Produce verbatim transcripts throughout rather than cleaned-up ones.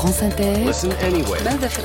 France Inter, Listen anyway.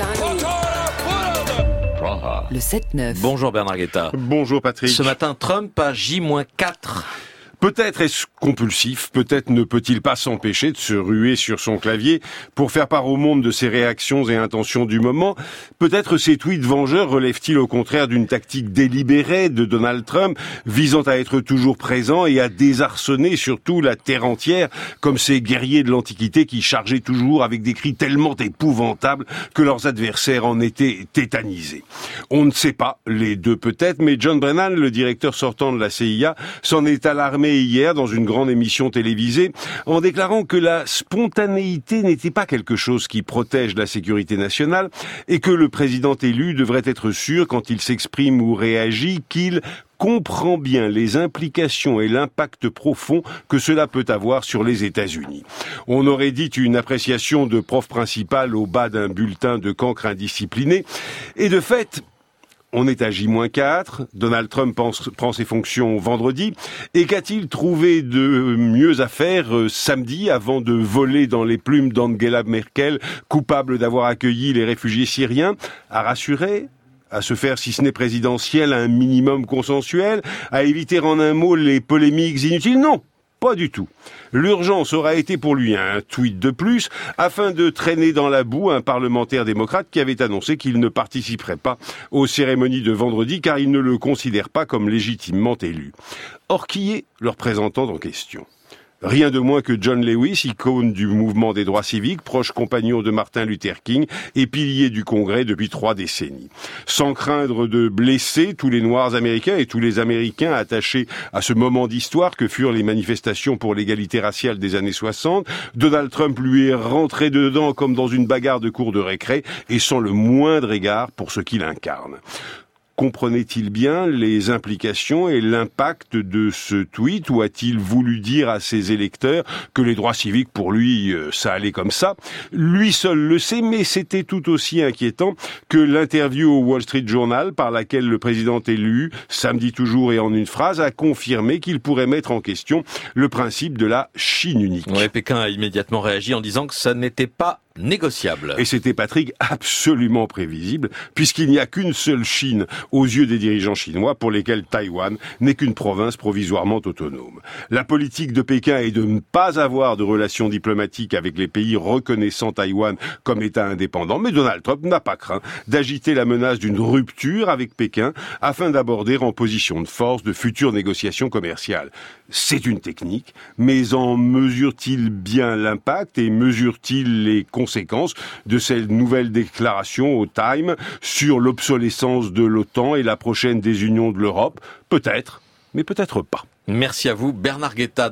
le sept neuf. Bonjour Bernard Guetta. Bonjour Patrick. Ce matin, Trump à J quatre. Peut-être est-ce compulsif, peut-être ne peut-il pas s'empêcher de se ruer sur son clavier pour faire part au monde de ses réactions et intentions du moment. Peut-être ces tweets vengeurs relèvent-ils au contraire d'une tactique délibérée de Donald Trump visant à être toujours présent et à désarçonner surtout la terre entière comme ces guerriers de l'Antiquité qui chargeaient toujours avec des cris tellement épouvantables que leurs adversaires en étaient tétanisés. On ne sait pas, les deux peut-être, mais John Brennan, le directeur sortant de la C I A, s'en est alarmé hier dans une grande émission télévisée en déclarant que la spontanéité n'était pas quelque chose qui protège la sécurité nationale et que le président élu devrait être sûr quand il s'exprime ou réagit qu'il comprend bien les implications et l'impact profond que cela peut avoir sur les États-Unis. On aurait dit une appréciation de prof principal au bas d'un bulletin de cancre indiscipliné et de fait, on est à J quatre, Donald Trump pense, prend ses fonctions vendredi, et qu'a-t-il trouvé de mieux à faire euh, samedi avant de voler dans les plumes d'Angela Merkel, coupable d'avoir accueilli les réfugiés syriens, à rassurer ? À se faire, si ce n'est présidentiel, un minimum consensuel, à éviter en un mot les polémiques inutiles ? Non, pas du tout. L'urgence aura été pour lui un tweet de plus afin de traîner dans la boue un parlementaire démocrate qui avait annoncé qu'il ne participerait pas aux cérémonies de vendredi car il ne le considère pas comme légitimement élu. Or, qui est le représentant en question ? Rien de moins que John Lewis, icône du mouvement des droits civiques, proche compagnon de Martin Luther King et pilier du Congrès depuis trois décennies. Sans craindre de blesser tous les Noirs américains et tous les Américains attachés à ce moment d'histoire que furent les manifestations pour l'égalité raciale des années soixante, Donald Trump lui est rentré dedans comme dans une bagarre de cour de récré et sans le moindre égard pour ce qu'il incarne. Comprenait-il bien les implications et l'impact de ce tweet ou a-t-il voulu dire à ses électeurs que les droits civiques pour lui, ça allait comme ça ? Lui seul le sait, mais c'était tout aussi inquiétant que l'interview au Wall Street Journal par laquelle le président élu, samedi toujours et en une phrase, a confirmé qu'il pourrait mettre en question le principe de la Chine unique. Ouais, Pékin a immédiatement réagi en disant que ça n'était pas négociable. Et c'était, Patrick, absolument prévisible, puisqu'il n'y a qu'une seule Chine aux yeux des dirigeants chinois pour lesquels Taïwan n'est qu'une province provisoirement autonome. La politique de Pékin est de ne pas avoir de relations diplomatiques avec les pays reconnaissant Taïwan comme État indépendant, mais Donald Trump n'a pas craint d'agiter la menace d'une rupture avec Pékin afin d'aborder en position de force de futures négociations commerciales. C'est une technique, mais en mesure-t-il bien l'impact et mesure-t-il les conséquences de cette nouvelle déclaration au Time sur l'obsolescence de l'OTAN et la prochaine désunion de l'Europe ? Peut-être, mais peut-être pas. Merci à vous Bernard Guetta.